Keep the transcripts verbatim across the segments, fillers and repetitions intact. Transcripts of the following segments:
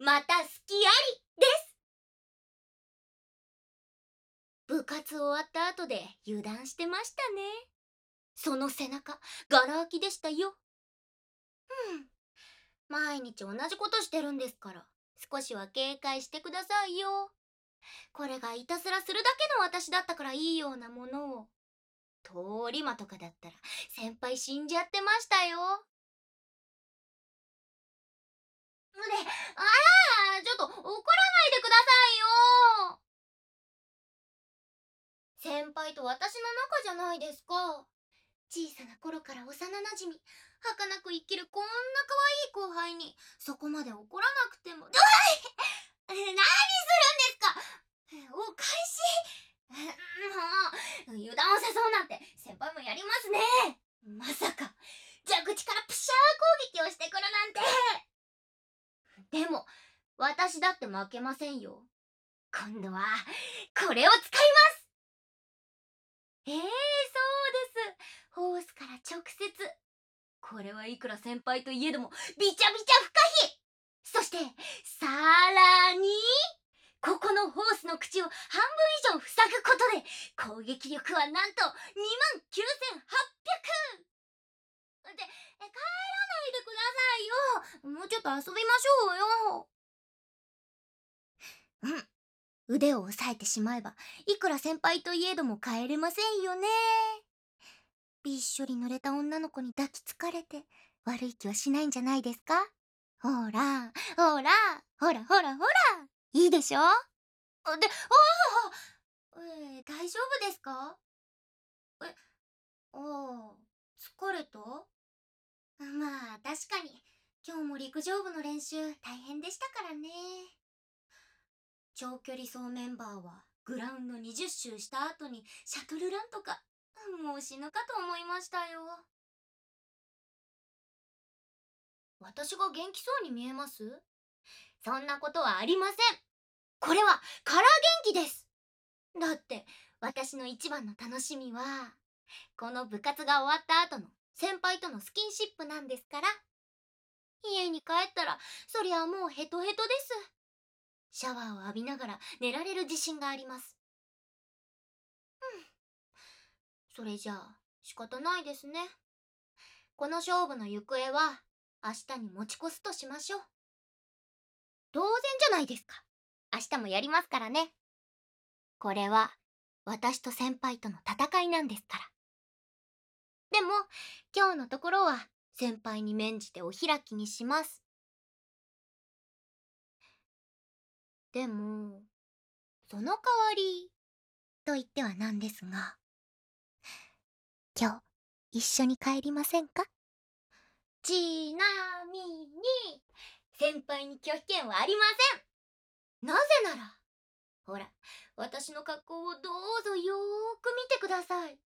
また好きありです。部活終わった後で油断してましたね。その背中、ガラ空きでしたよ。うん。毎日同じことしてるんですから、少しは警戒してくださいよ。これがいたずらするだけの私だったからいいようなものを。通り魔とかだったら先輩死んじゃってましたよ。ね、あら、ちょっと怒らないでくださいよ。先輩と私の仲じゃないですか。小さな頃から幼なじみ、儚く生きるこんな可愛い後輩にそこまで怒らなくても。うわい何するんですか。お返し。もう油断を誘うなんて先輩もやりますね。まさか蛇口からプシャー攻撃をしてくるなんて。でも私だって負けませんよ。今度はこれを使います。ええー、そうです。ホースから直接。これはいくら先輩といえどもびちゃびちゃ不可避。そしてさらにここのホースの口を半分以上塞ぐことで攻撃力はなんとにまんきゅうせんはっぴゃく。で、え帰らないでくださいよ。もうちょっと遊びましょうよ。うん。腕を押さえてしまえばいくら先輩といえども帰れませんよね。びっしょり濡れた女の子に抱きつかれて悪い気はしないんじゃないですか。ほらほらほらほらほら、いいでしょ。で、ああ、えー、大丈夫ですか。え、ああ、疲れた。まあ確かに今日も陸上部の練習大変でしたからね。長距離走メンバーはグラウンドにじゅっ周した後にシャトルランとか、もう死ぬかと思いましたよ。私が元気そうに見えます？そんなことはありません。これはから元気です。だって私の一番の楽しみはこの部活が終わった後の先輩とのスキンシップなんですから。家に帰ったらそりゃもうヘトヘトです。シャワーを浴びながら寝られる自信があります。うん。それじゃあ仕方ないですね。この勝負の行方は明日に持ち越すとしましょう。当然じゃないですか。明日もやりますからね。これは私と先輩との戦いなんですから。でも今日のところは先輩に免じてお開きにします。でもその代わりと言ってはなんですが、今日一緒に帰りませんか。ちなみに先輩に拒否権はありません。なぜならほら、私の格好をどうぞよーく見てください。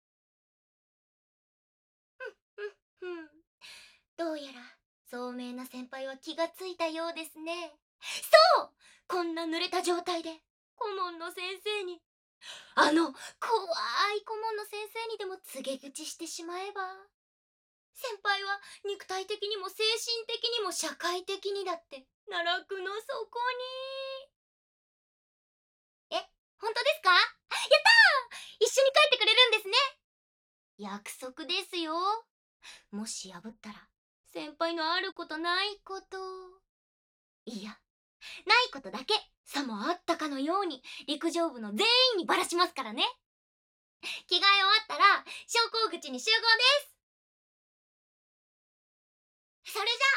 ふんふんふん。どうやら聡明な先輩は気がついたようですね。そう、こんな濡れた状態で顧問の先生に、あの怖い顧問の先生にでも告げ口してしまえば、先輩は肉体的にも精神的にも社会的にだって奈落の底に。え、本当ですか。やったー、一緒に帰ってくれるんですね。約束ですよ。もし破ったら先輩のあることないこと、いやないことだけさもあったかのように陸上部の全員にばらしますからね。着替え終わったら昇降口に集合です。それじゃ